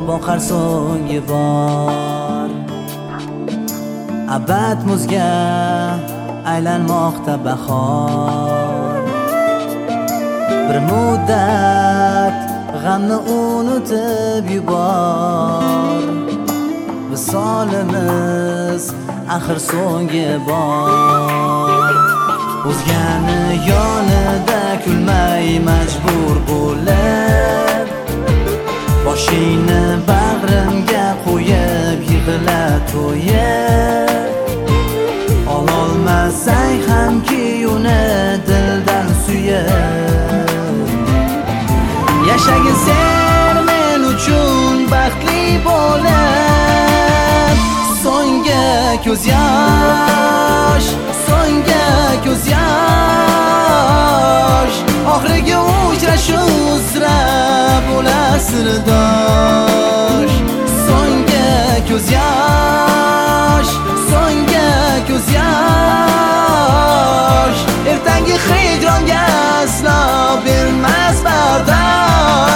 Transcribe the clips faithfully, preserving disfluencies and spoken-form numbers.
boqar so'nggi bor. Abad muzga aylanmoqda bahor. Bir muddat g'amni unutib yubor. Visolimiz axir so'nggi bor. O'zgani yonida kulmay majbur bo'lib, boshingni bag'rimga qo'yib yig'la to'yib, ololmasang hamki uni dildan suyib. Yashagin sen men uchun baxtli bo'lib, so'nggi ko'z yosh, so'nggi ko'z yosh, oxirgi uchrashuv sira bo'lar sirdosh. So'nggi ko'z yosh, so'nggi ko'z yosh, ertangi hijronga aslo bermas bardosh.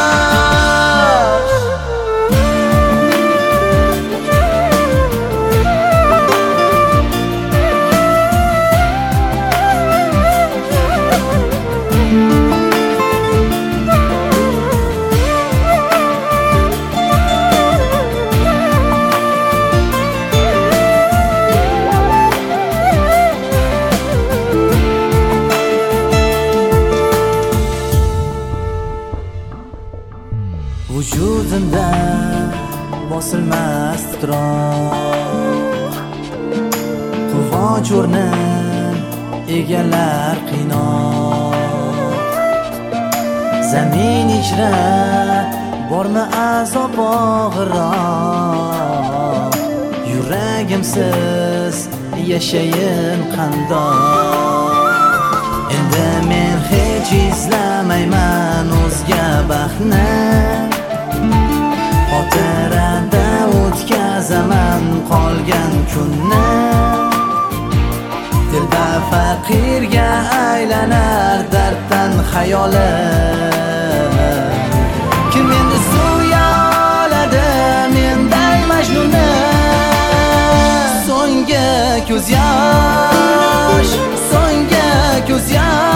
Vujudimda bosilmas titroq, quvonch o'rnin egallar qiynoq. Zamin ichra bormi azob og'irroq, yuragimsiz yashayin qandoq. Endi men hech izlamayman o'zga baxtni, xotirada o'tkazaman qolgan kunni. Dilda faqirga aylanar darddan xayolim. Kim endi suya oladi menday majnunni? So'nggi ko'z yosh, so'nggi ko'z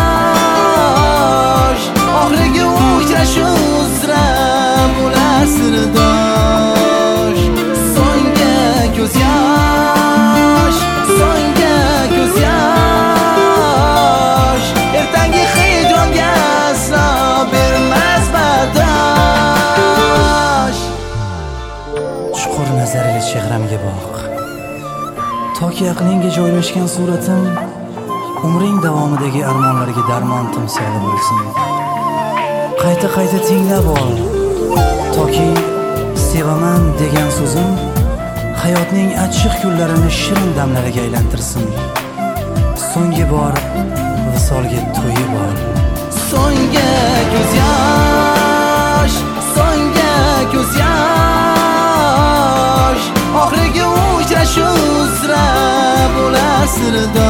yosh, oxirgi uchrashuv sira bo'lar sirdosh. So'nggi ko'z yosh, so'nggi ko'z yosh, ertangi hijronga aslo bermas bardosh. Chuqur nazarli chehramga boq, toki aqlingga joylashgan suratim umring davomidagi armonlarga darmon timsoli bo'lsin. Qayta qayta tinglab ol, toki sevaman degan so'zim hayotning achchiq kunlarini shirin damlariga aylantirsin. So'nggi bor visolga to'yib ol. So'nggi ko'z yosh, so'nggi ko'z yosh, oxirgi uchrashuv sira bo'lar sirdosh.